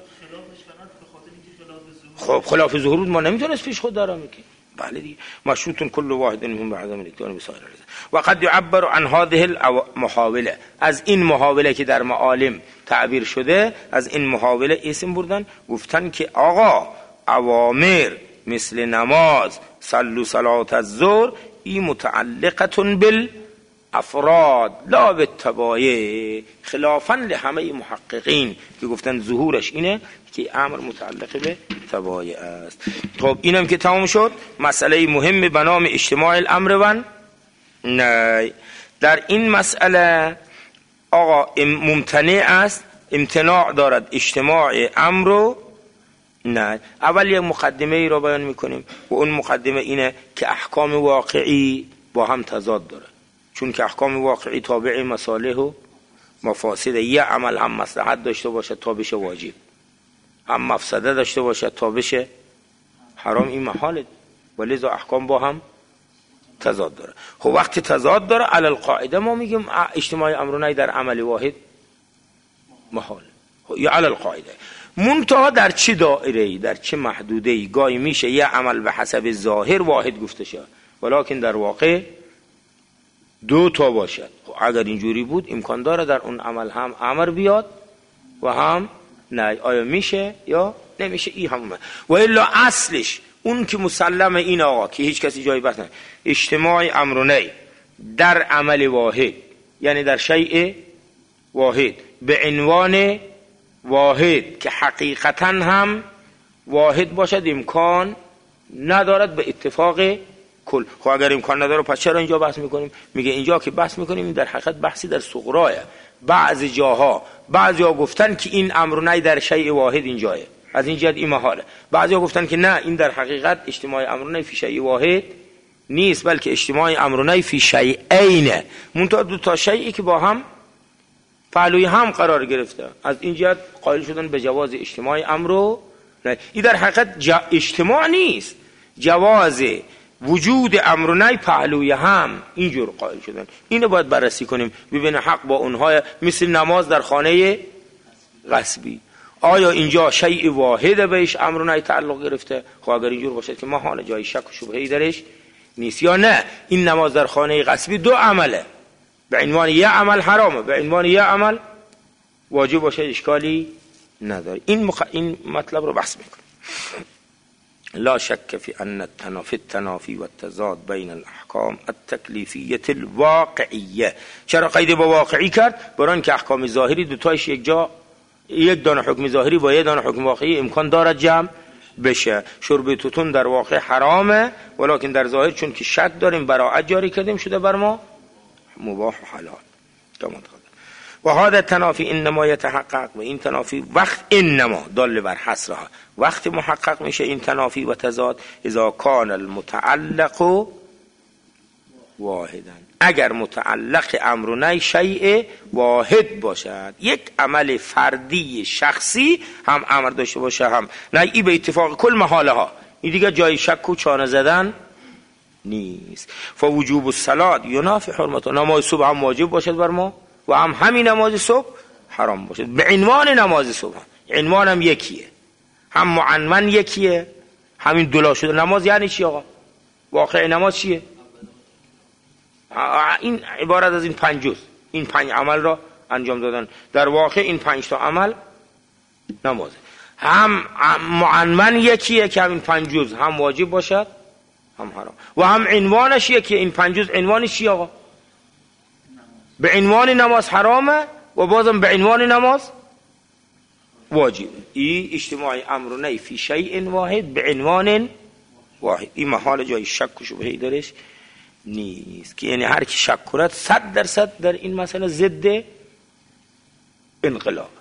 خب خلاف ظهور ما نمیتونست پیش خود داره میگه. بله دیگه مشروط کل واحد منهم بعدم الاتيان بسائر الرزق. وقد يعبر عن هذه المحاوله، از این محاوله که در معالم تعبیر شده، از این محاوله اسم بردن، گفتن که آقا اوامر مثل نماز، صلوا صلاه الظهر، این متعلقه بالافراد لا بالتبایع، خلافا لهمه محققین که گفتن ظهورش اینه که امر متعلق به تبایع است. خب اینم که تمام شد. مسئله مهم به نام اجتماع الامر و نهی. در این مسئله آقا ممتنع است، امتناع دارد اجتماع امر و نهی. اول یک مقدمه ای را بیان میکنیم و اون مقدمه اینه که احکام واقعی با هم تضاد داره، چون که احکام واقعی تابع مصالح و مفاسد. یه عمل هم مصلحت داشته باشد تا بشه واجب، هم مفسده داشته باشد تا بشه حرام، این محاله، ولذا احکام با هم تضاد داره. خب وقتی تضاد داره علی القاعده ما میگیم اجتماع امر و نهی در عمل واحد محاله. یا علی القاعده منتها در چه دایره‌ای، در چه محدوده‌ای گاهی میشه یه عمل به حسب ظاهر واحد گفته شد ولکن در واقع 2 تا باشد. خب اگر اینجوری بود امکان داره در اون عمل هم امر بیاد و هم نه. آیا میشه یا نمیشه؟ این همونه. و الا اصلش اون که مسلم این آقا که هیچ کسی جای بحث نه، اجتماع امر و نهی در عمل واحد، یعنی در شیء واحد به عنوان واحد که حقیقتا هم واحد باشد امکان ندارد به اتفاق کل. خب اگر امکان نداره پس چرا اینجا بحث میکنیم؟ میگه اینجا که بحث میکنیم در حقیقت بحثی در صغراه. بعضی جاها بعضیا گفتن که این امر و نهی در شیء واحد اینجاه، از این جهت این محاله. بعضیا گفتن که نه، این در حقیقت اجتماع امر و نهی فی شیء واحد نیست، بلکه اجتماع امر و نهی فی شیئین، منتها 2 تا شیئی که با هم پهلوی هم قرار گرفته. از این جهت قائل شدن به جواز اجتماع امر و نهی. این در حقیقت اجتماع نیست، جواز وجود امر و نهی پهلوی هم، اینجور قائل شدن. اینو باید بررسی کنیم ببینیم حق با اونها. مثل نماز در خانه غصبی، آیا اینجا شیء واحد بهش امر و نهی تعلق گرفته؟ خب اگر اینجور باشه که محال، جای شک و شبهه‌ای درش نیست. یا نه این نماز در خانه غصبی 2 عمله، به عنوان یه عمل حرامه، به عنوان یه عمل واجب باشه، اشکالی نداره. این مطلب رو بحث میکنیم. لا شك في أن التنافي والتضاد بين الأحكام التكليفية الواقعية. چرا قید با واقعی کرد؟ برای اینکه احکام ظاهری 2 تاش یک دانه حکم ظاهری با 1 دانه حکم واقعی امکان دارد جمع بشه. شرب توتون در واقع حرامه ولکن در ظاهر چون که شک داریم براءت جاری کردیم شده بر ما مباح و حلال. و هذا التنافي انما يتحقق، و این تنافی وقت انما دال بر حصرها، وقت محقق میشه این تنافی و تضاد اذا كان المتعلق واحدا، اگر متعلق امر و نهی شیء واحد باشد، یک عمل فردی شخصی هم امر داشته باشه هم نهی، به اتفاق کل محاله ها، این دیگه جای شک و چانه زدن نیست. فوجوب الصلاة ینافی حرمته، نماز صبح هم واجب باشد بر ما و همین نماز صبح حرام باشد به عنوان نماز صبح. عنوان هم یکیه، هم معنون یکیه، همین دلا شده نماز. یعنی چی آقا؟ واقع نماز چیه؟ این عبارت از این 5 جز، این 5 عمل را انجام دادن. در واقع این 5 تا عمل نمازه. هم معنون یکیه که همین 5 جز هم واجب باشد هم حرام، و هم عنوانش یکیه. این 5 جز عنوانش چی آقا؟ به عنوان نماز حرامه و بازم به عنوان نماز واجبه. این اجتماع امر و نهی فی شیء واحد به عنوان واحد، این محال جای شک و شبهه‌ای درش نیست. که یعنی هر کی شک کنه 100% در این مسئله ضد انقلاب.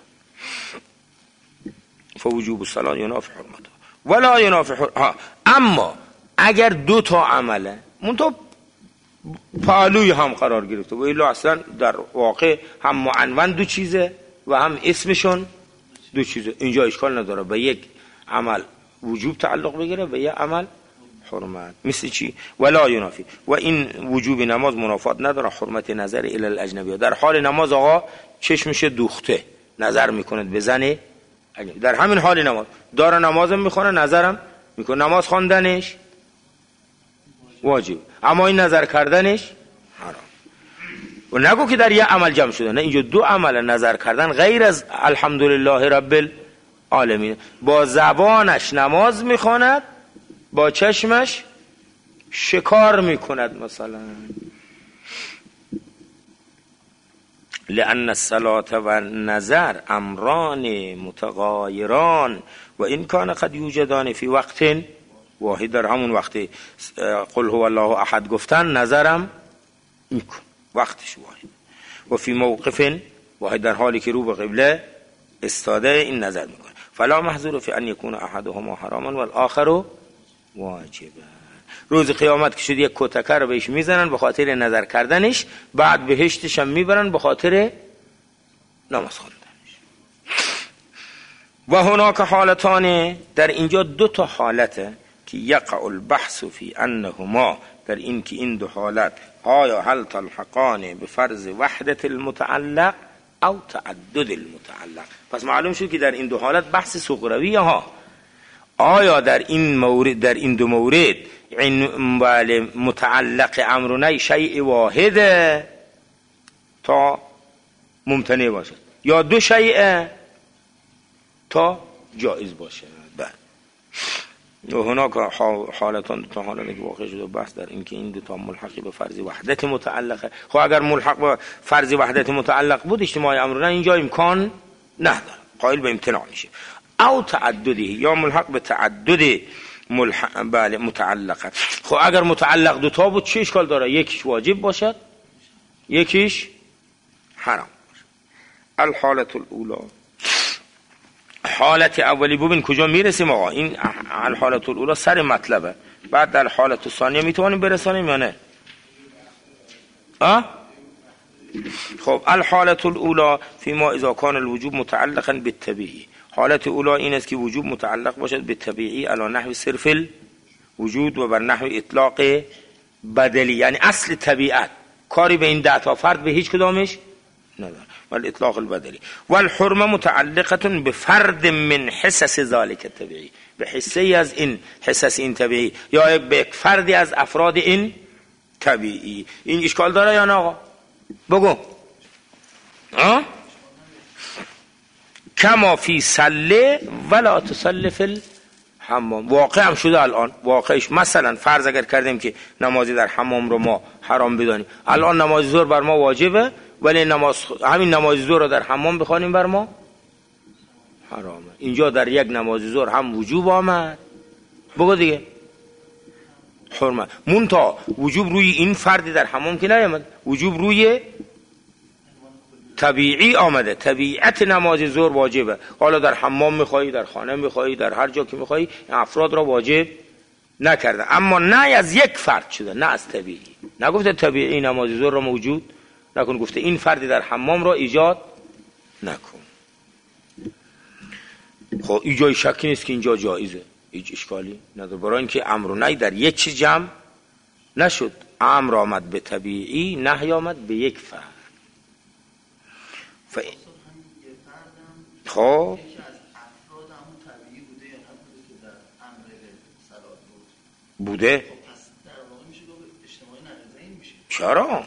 فوجوب الصلاة ینافی حرمته ولا ینافی حرمته. اما اگر 2 تا عمله منتها پالوی هم قرار گرفته و الا اصلا در واقع هم معنون 2 چیزه و هم اسمشون دو چیز اینجا اشکال نداره، به یک عمل وجوب تعلق بگیره، به یک عمل حرمت. مثل چی؟ ولا ینافی، و این وجوب نماز منافات نداره حرمت نظر الی الاجنبی. در حال نماز آقا چشمش دوخته نظر میکند به زن اجنبی، در همین حال نماز داره نمازم میخونه نظرم میکنه، نماز خواندنش واجب، اما این نظر کردنش حرام. و نگو که در یک عمل جمع شده، نه، اینجا دو عمل. نظر کردن غیر از الحمدلله رب العالمین، با زبانش نماز میخواند، با چشمش شکار میکند مثلا. لأن الصلاة و النظر امران متغایران و این کان قد یوجدان فی وقت واحد. در همون وقتی قل هو الله احد گفتن نظرم میکن، وقتش واحد. و فی موقف واحد، در حالی که رو به قبله استاده این نظر میکنه. فلا محظور فی ان یکون احدهما حراما والآخر واجبا. روز قیامت که شد یک کتکه رو بهش میزنن به خاطر نظر کردنش، بعد بهشتش هم میبرن به خاطر نماز خواندنش. و هناک حالتان، در اینجا دو تا حالته که یقع البحث فی انهما، در این که این دو حالت آیا هل تلحقان بفرض وحدت المتعلق او تعدد المتعلق. پس معلوم شد که در این دو حالت بحث صغرویه ها، آیا در این مورد، در این دو مورد متعلق امرونه شیء واحده تا ممتنع باشد، یا دو شیء تا جائز باشد. و هناک حالتان، دو تا حالتی که واقع شده بحث در این که این دو تا ملحقی به فرض وحدت متعلقه. خب اگر ملحق به فرض وحدت متعلق بود اجتماع امرونه اینجا امکان نداره، قائل به امتناع میشه. او تعددی، یا ملحق به تعدد بله متعلقه. خب اگر متعلق دو تا بود چه اشکال داره؟ یکیش واجب باشد یکیش حرام باشد. الحالت الاولی، حالت اولی ببین کجا میرسیم آقا. این الحالت الاولی سر مطلبه، بعد در حالت ثانیه میتونیم برسانیم یا نه؟ خب الحالت الاولی فيما اذا كان الوجوب متعلقا بالطبيعي. حالت اولی این است که وجوب متعلق باشد به طبیعی علی نحو صرف الوجود و بر نحو اطلاق بدلی، یعنی اصل طبیعت، کاری به این ده تا فرد به هیچ کدامش نداره، ولی اطلاق البدلی. والحرمه متعلقه بفرد من حصص ذلك الطبیعی، به حصه از این حصص این طبیعی، یا به فردی از افراد این طبیعی. این اشکال داره یا نه آقا؟ بگو. کما فی صله ولا تصلی فی الحمام. واقع هم شده الان، واقعش مثلا فرض اگر کردیم که نمازی در حمام رو ما حرام بدانیم، الان نماز ظهر بر ما واجبه، ولی همین نماز ظهر رو در حمام بخوانیم بر ما حرامه. اینجا در یک نماز ظهر هم وجوب آمد، بگو دیگه، حرمت. منتها وجوب روی این فردی در حمام که نیامد، وجوب روی طبیعی آمده. طبیعت نماز ظهر واجبه، حالا در حمام میخوایی، در خانه میخوایی، در هر جا که میخوایی، افراد را واجب نکرده. اما نه از یک فرد شده، نه از طبیعی. نگفته طبیعی نماز ظهر را موجود نکن، گفته این فردی در حمام را ایجاد نکن. خب اینجا شکی نیست که اینجا جایزه، هیچ اشکالی نداره، برای اینکه امر و نهی در یک چیز جمع نشد. امر آمد به طبیعی، نهی آمد به یک فرد. خب بوده. چرا؟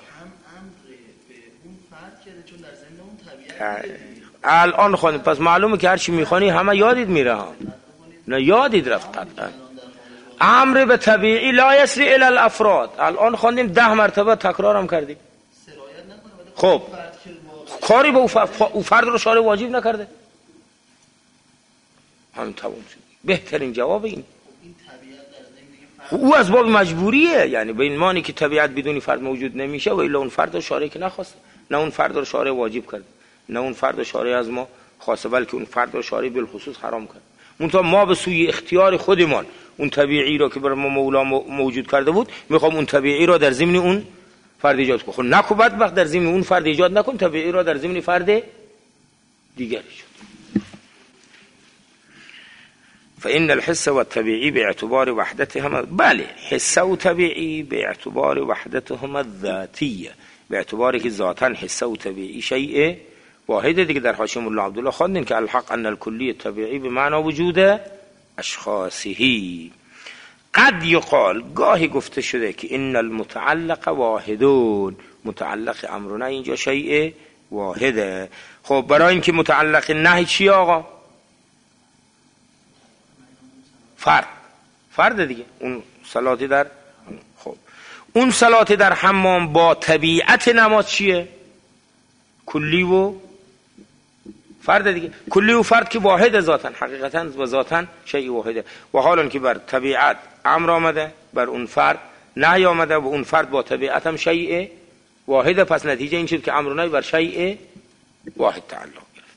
الان خوانید، پس معلومه که هر چی میخوانی همه یادید میره ها. نه یادید رفت قطعا. امر به طبیعی لا یسری الی الافراد. الان خواندیم 10 مرتبه تکرارم کردیم. خب کاری به او فرد رو شارع واجب نکرده، همین تمام شد. بهترین جواب این او از باب مجبوریه، یعنی به این معنی که طبیعت بدون فرد موجود نمیشه، و الا اون فرد رو شارع که نخواسته، نه اون فرد رو شارع واجب کرد، نه اون فرد رو شارع از ما خواسته، بلکه اون فرد رو شارع بالخصوص حرام کرد. منتها ما به سوی اختیار خودمان اون طبیعی رو که بر ما مولا موجود کرده بود، میخوام اون طبیعی رو در ضمن اون فرد ایجاد کنم. خب نکو بدبخت در ضمن اون فرد ایجاد نکن، طبیعی رو در ضمن فرد دیگری شد. فإن الحس والطبيعي باعتبار وحدتهما، بله حس و طبیعی به اعتبار وحدتهما الذاتیه، به اعتباری که ذاتاً حس و طبیعی شیء واحده دیگه. در حاشیه مولا عبدالله خواندین که الحق ان الکلی طبیعی به معنی وجود اشخاصهی. قد یقال، گاهی گفته شده که ان المتعلق واحدون، متعلق امرنا اینجا شیء واحده. خب برای اینکه متعلق نهی چی آقا؟ فرد دیگه. اون صلاتی در، خب اون صلاتی در حمام با طبیعت نماز چیه؟ کلی و فرد دیگه. کلی و فرد که واحد ذاتن، حقیقتا و ذاتن شیء واحده. و حالا که بر طبیعت امر آمده، بر اون فرد نهی آمده و اون فرد با طبیعت هم شیء واحده، پس نتیجه این شد که امر و نهی بر شیء واحد تعلق گرفت.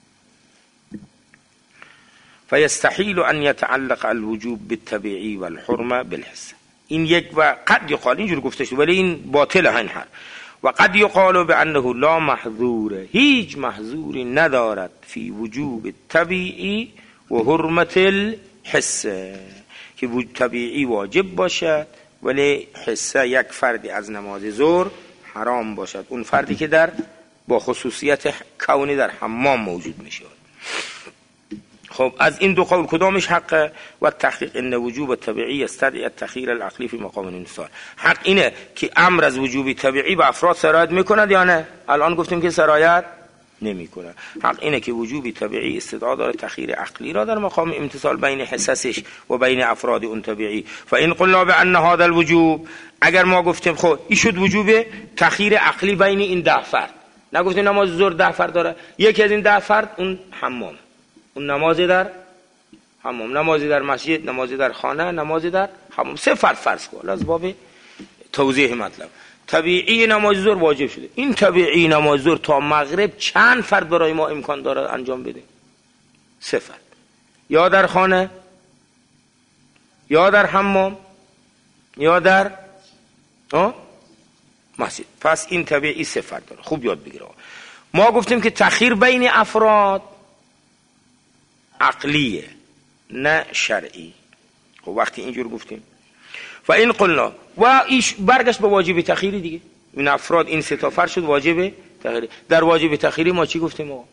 فیستحیل ان یتعلق الوجوب بالطبیعی والحرمه بالحس. این یک و قد یقال اینجور گفته شد، ولی این باطله این حرف. و قد یقال بانه لا محظور، هیچ محظوری ندارد فی وجوب طبیعی و حرمت الحس، که طبیعی واجب باشد ولی حسه یک فردی از نماز ظهر حرام باشد، اون فردی که در با خصوصیت کونی در حمام موجود میشه. خب از این دو قول کدامش حقه؟ و تحقیق ان وجوب طبیعی استدعی التخییر العقلی فی مقام الانفصال. حق اینه که امر از وجوب طبیعی به افراد سرایت میکند یا نه؟ الان گفتیم که سرایت نمیکنه. حق اینه که وجوب طبیعی استدعا داره تخییر عقلی را در مقام امتصال بین حساسش و بین افراد اون طبیعی. فان قلنا بان هذا الوجوب، اگر ما گفتیم خب این شد وجوب تخییر عقلی بین این 10 فرد، نگفتیم نماز ظهر 10 فرد داره، یکی از این 10 فرد اون حمام، اون نمازی در حمام، نمازی در مسجد، نمازی در خانه، نمازی در حمام، 3 فرد فرض کن از باب توضیح مطلب. طبیعی نماز ظهر واجب شده، این طبیعی نماز ظهر تا مغرب چند فرد برای ما امکان داره انجام بده؟ 3 فرد، یا در خانه یا در حمام یا در مسجد. پس این طبیعی 3 فرد داره. خوب یاد بگیره. ما گفتیم که تخییر بین افراد عقلیه نه شرعی. خب وقتی اینجور گفتیم و این قلنا و ایش برگشت به واجب تخییری دیگه، این افراد این 3 تا فرد شد واجب تخییری. در واجب تخییری ما چی گفتیم آقا؟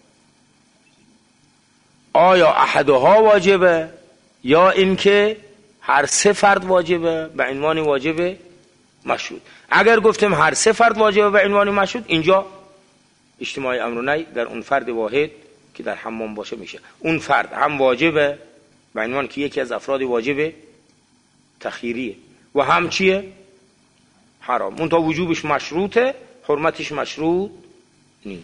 آیا احدها واجبه یا اینکه هر 3 فرد واجبه به عنوان واجب مشروط؟ اگر گفتیم هر 3 فرد واجبه به عنوان مشروط، اینجا اجتماع امر و نهی در اون فرد واحد که در حمام باشه میشه. اون فرد هم واجبه به عنوان که یکی از افراد واجب تخییریه و هم چیه؟ حرام. اون تا وجوبش مشروطه، حرمتش مشروط نیست.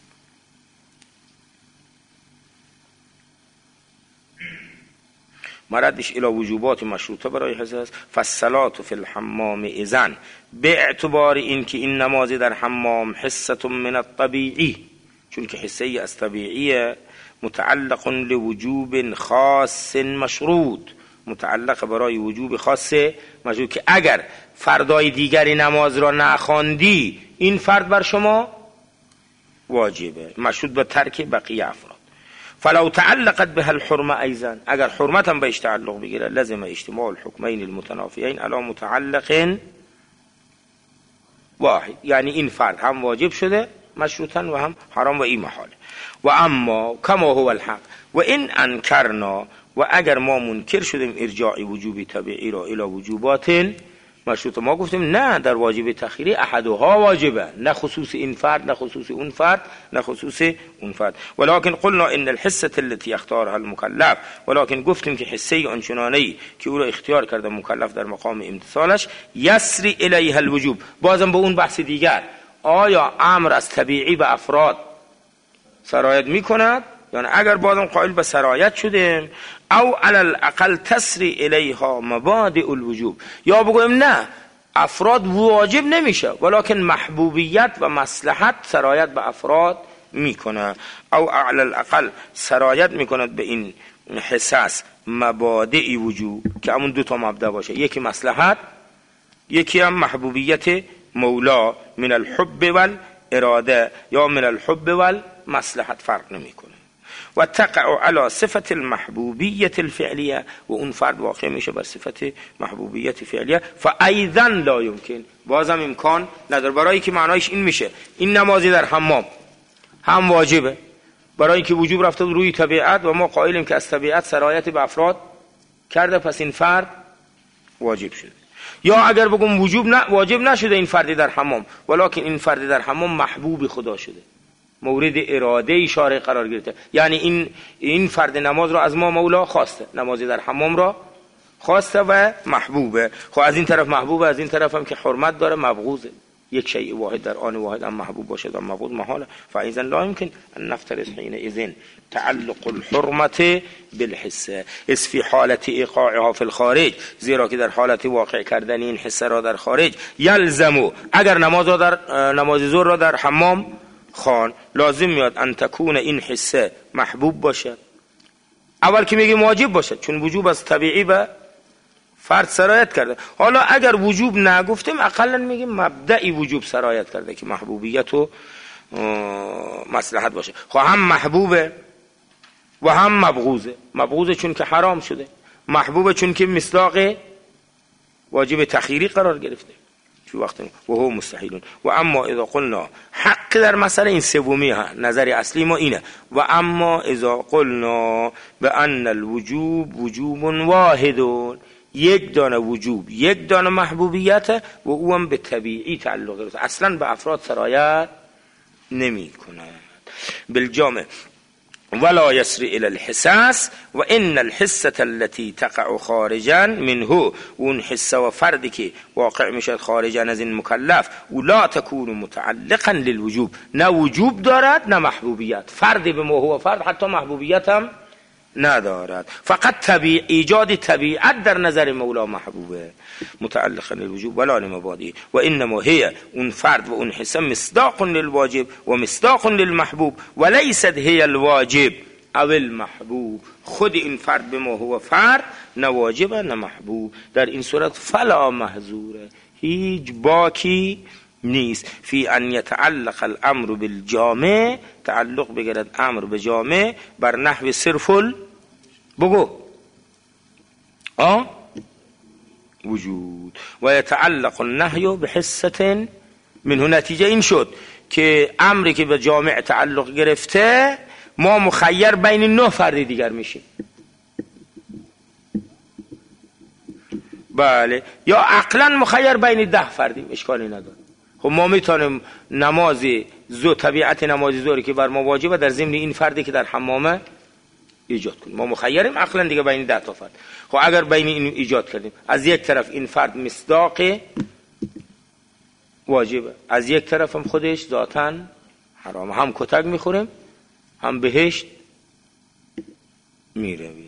مردش الى وجوبات مشروطه برای حس است. فالصلاة فی الحمام اذن به اعتبار این که این نماز در حمام حصة من الطبیعی، چون که حصه ای از طبیعیه، متعلق لوجوب خاص مشروط، متعلق برای وجوب خاص مشروط، که اگر فردای دیگری نماز را نخواندی این فرد بر شما واجبه، مشروط به ترک بقیه افراد. فلو تعلقت به الحرمه ایضا، اگر حرمت هم بهش تعلق بگیره، لازم اجتماع الحکمین المتنافیین علی متعلق واحد، یعنی این فرد هم واجب شده مشروطا و هم حرام و این محاله. و اما کما هو الحق و این انکرنا، و اگر ما منکر شدیم ارجاع وجوب طبیعی را الی وجوبات مشروطه، ما گفتیم نه در واجب تخییری احدها واجبه، نه خصوص این فرد نه خصوص اون فرد نه خصوص اون فرد. ولكن قلنا ان الحصه التي اختارها المكلف، ولكن گفتیم که حصه آنچنانه‌ای که او را اختیار کرده مکلف در مقام امتثالش، یسری الیها الوجوب، بازم به اون بحث دیگر، آیا امر از طبیعی به افراد سرایت میکند؟ یعنی اگر بازم قائل به سرایت شدیم، او علی الاقل تسری الیها مبادئ الوجوب، یا بگویم نه افراد واجب نمیشه ولکن محبوبیت و مصلحت سرایت به افراد میکنه، او علی الاقل سرایت میکند به این حساس مبادئ وجوب که همون 2 تا مبدا باشه، یکی مصلحت یکی هم محبوبیت مولا، من الحب والاراده یا من الحب والمصلحت، فرق نمیکنه. و تقع علی صفت المحبوبیت الفعلیه، و اون فرد واقع میشه بر صفت محبوبیت فعلیه. فایضا لا یمکن، بازم امکان نداره، برای که معنایش این میشه این نمازی در حمام هم واجبه، برای اینکه وجوب رفته روی طبیعت و ما قائلیم که از طبیعت سرایت به افراد کرده، پس این فرد واجب شده. یا اگر بگم واجب نشده این فردی در حمام، ولکن این فردی در حمام محبوب خدا شده، مورد اراده شارع قرار گرفته، یعنی این فرد نماز را از ما مولا خواسته، نمازی در حمام را خواسته و محبوبه. خب از این طرف محبوبه، از این طرف هم که حرمت داره مبغوضه. یک شیء واحد در آن واحد هم محبوب باشد و مبغوض محاله. فاذا لا يمكن ان نفترض حينئذ تعلق الحرمه بالحس اس في حالت ایقاعها في الخارج، زیرا که در حالت واقع کردن این حس را در خارج، یلزمو اگر نماز ظهر را در حمام خان، لازم میاد ان تکون این حسه محبوب باشه. اول که میگیم واجب باشه، چون وجوب از طبیعی به فرد سرایت کرده. حالا اگر وجوب نگفتیم اقلا میگیم مبدئی وجوب سرایت کرده که محبوبیت و مصلحت باشه. خب هم محبوبه و هم مبغوضه. مبغوضه چون که حرام شده، محبوبه چون که مصداق واجب تخییری قرار گرفته چون وقت و هو مستحیلون. و اما اذا قلنا حق در مسئله این سومی ها، نظر اصلی ما اینه. و اما اذا قلنا بان الوجوب وجوب واحد، یک دانه وجوب یک دانه محبوبیت و او هم به طبیعی تعلق داره، اصلا به افراد سرایت نمی کند. بالجامع ولا يسري الى الحساس و ان الحسه التي تقع خارجا منه، اون حسه و فردی که واقع میشد خارجا از این مکلف، و لا تكون متعلقا للوجوب، نه وجوب دارد نه محبوبیت. فردی به ما هو فرد حتی محبوبیت هم ندارد، فقط ایجاد طبیعت در نظر مولا محبوبه، متعلقا للوجوب ولا لمبادئ. و انما هي اون فرد و اون حسه مصداق للواجب و مصداق للمحبوب و لیست هي الواجب او المحبوب. خود این فرد به ما هو فرد، نه واجب نه محبوب. در این صورت فلا محظوره، هیچ باکی نیست فی ان یتعلق الامر بالجامع، تعلق بگیرد امر به جامع بر نحو صرف بگو وجود و یتعلق النهی بحسه منه. نتیجه این شد که امری که به جامع تعلق گرفته ما مخیر بین 9 فرد دیگر میشیم. بله، یا عقلا مخیر بین 10 فردیم، اشکالی نداره. خب ما میتونیم طبیعت نماز ظهری که بر ما واجبه در ضمن این فردی که در حمامه ایجاد کنیم. ما مخیریم عقلا دیگه بین 10 تا فرد. خب اگر بین این ایجاد کردیم، از یک طرف این فرد مصداق واجبه، از یک طرف هم خودش ذاتاً حرام، هم کتک میخوریم هم بهشت میرویم.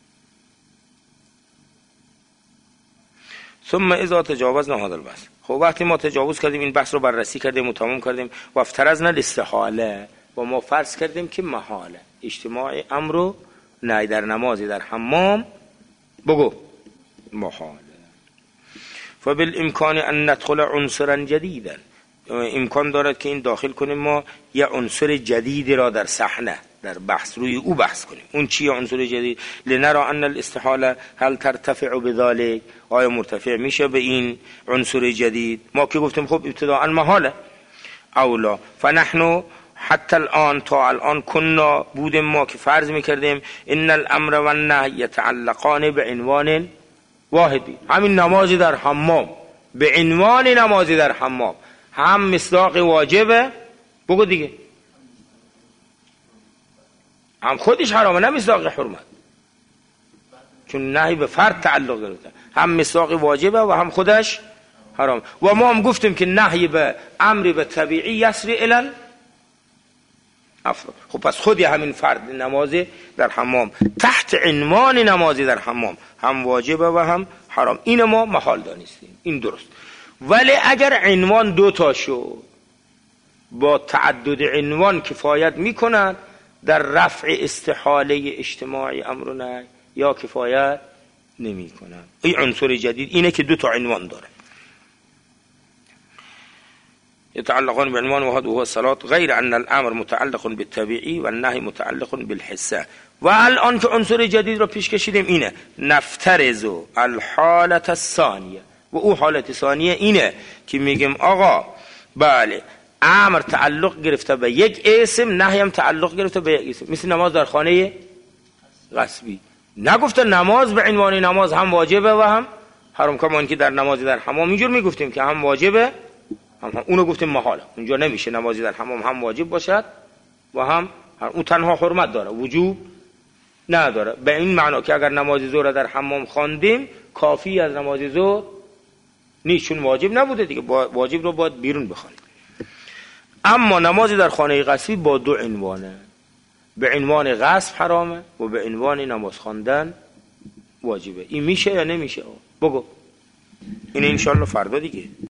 ثم اذا تجاوزنا هذا البحث، خب وقتی ما تجاوز کردیم این بحث رو بررسی کردیم و تمام کردیم، و افترضنا الاستحاله، و ما فرض کردیم که محاله اجتماع امر و نهی در نمازی در حمام بگو محاله. فبالامکان ان ندخل عنصرا جدیدا، امکان دارد که این داخل کنیم ما یه عنصر جدیدی را در صحنه در بحث روی او بحث کنیم. اون چیه عنصر جدید؟ لنرى ان الاستحاله هل ترتفع بذلك، آیا مرتفع میشه به این عنصر جدید؟ ما که گفتیم خب ابتداء محاله اولا. فنحن حتی الان تا الان کنا بودیم ما که فرض میکردیم ان الامر و النهی یتعلقان به عنوان واحدی، همین نمازی در حمام به عنوان نمازی در حمام هم مصداق واجبه بگو دیگه، هم خودش حرامه نه مصداق حرمت، چون نهی به فرد تعلق گرفته، هم مصداق واجبه و هم خودش حرام. و ما هم گفتیم که نهی به امر به طبیعی یسری الی افراد. خب پس خودی همین فرد نمازی در حمام تحت عنوان نمازی در حمام هم واجبه و هم حرام، این ما محال دانستیم، این درست. ولی اگر عنوان 2 تا شد، با تعدد عنوان کفایت میکنند در رفع استحاله اجتماعی امر و نهی یا کفایت نمی کنند. این عنصر جدید اینه که 2 تا عنوان داره. يتعلقون بعنوان واحد وهو الصلاة، غير أن الأمر متعلق بالطبيعي والنهي متعلق بالحسه. و الان که عنصر جدید رو پیش کشیدیم اینه نفترض الحالت الثانیه، و او حالت ثانیه اینه که میگیم آقا بله امر تعلق گرفته به یک اسم، نهی هم تعلق گرفته به یک اسم. مثل نماز در خانه غصبی، نگفته نماز به عنوان نماز هم واجبه و هم حرام، کما که در نمازی در حمام اینجور میگفتیم که هم واجبه هم اونو گفتیم محاله. اونجا نمیشه نمازی در حمام هم واجب باشد و هم اون تنها حرمت داره، وجوب نداره. به این معنا که اگر نماز ظهر در حمام خواندیم کافی از نماز ظهر نیست، چون واجب نبوده دیگه، واجب رو باید بیرون بخوانیم. اما نماز در خانه غصبی با دو عنوانه، به عنوان غصب حرامه و به عنوان نماز خواندن واجبه. این میشه یا نمیشه؟ بگو. این انشالله فردا دیگه